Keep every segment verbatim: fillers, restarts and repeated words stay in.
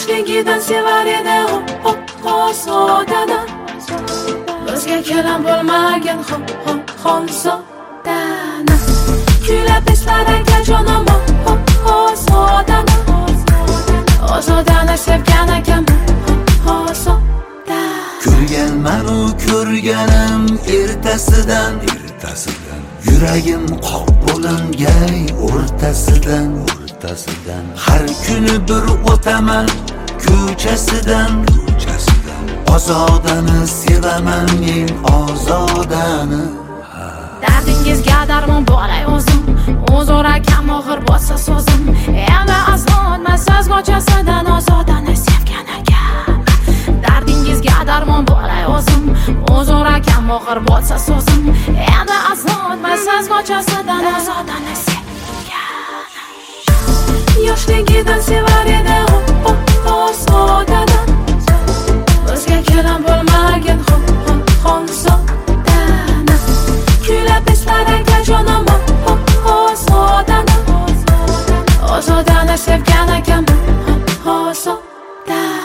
Yoshligidan sevar edi xonzodani. O'zga kelam bo'lmagan xonzodani. Kuylab eslar ekan jonim xonzodani. Ozodani sevgan ekan xonzodani. Ko'rganman u ko'rganim ertasidan ertasidan yuragim qoq bo'lingay o'rtasidan o'rtasidan har kuni bir o'taman ko'chasidan ko'chasidan ozodani sevaman men ozodani. Dardingizga darmon bo'lay o'zim, o'zor akam og'ir bo'lsa so'zim. Endi azmonman so'z go'chasidan ozodani sevgan ekan. Dardingizga darmon bo'lay o'zim, o'zor akam og'ir bo'lsa so'zim. Endi azmonman so'z go'chasidan ozodani sevgan. Yoshligidan sevar edi xonzodani. O'zga kelam bo'lmagan xonzodani. Kuylab eslar ekan jonim xonzodani. Ozodani sevgan ekan xonzodani.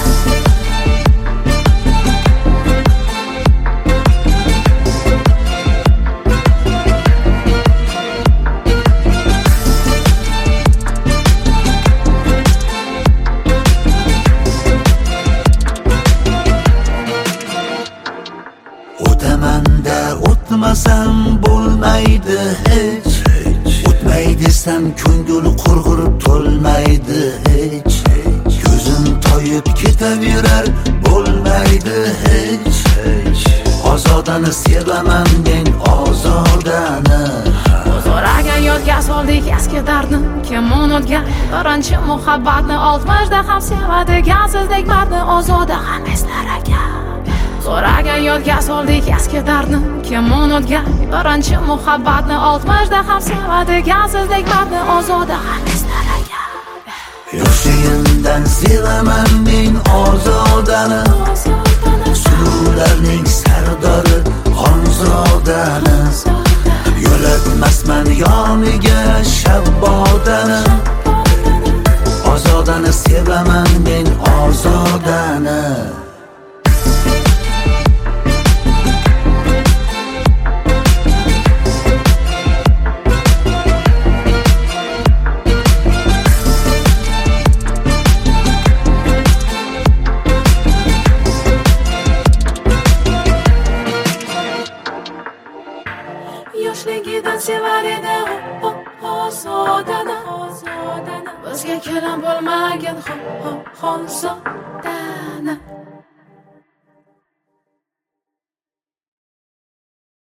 O'tamanda o'tmasam bo'lmaydi hech. O'tmay desam ko'ngil qurg'urib to'lmaydi hech. Ko'zim toyib ketaverar bo'lmaydi hech. Ozodani sevaman men ozodani. O'zoraga yodga soldik eski dardni, kim unutgan birinchi muhabbatni. Oltmishda ham sevadigan sizdek mardni ozoda ham eslar ekan. Zo'raga yodga soldik eski dardni, kim unutgan birinchi muhabbatni. Oltmishda ham sevadigan sizdek mardni ozoda ham eslar ekan. Yoshligimdan sevaman men ozodani. Suvlarning sardori xonzodani. Yo'latmasman yoniga shabbodani. Ozodani sevaman men ozodani. Yoshligidan sevar edi xonzodani. O'zga kelam bo'lmagan xonzodani.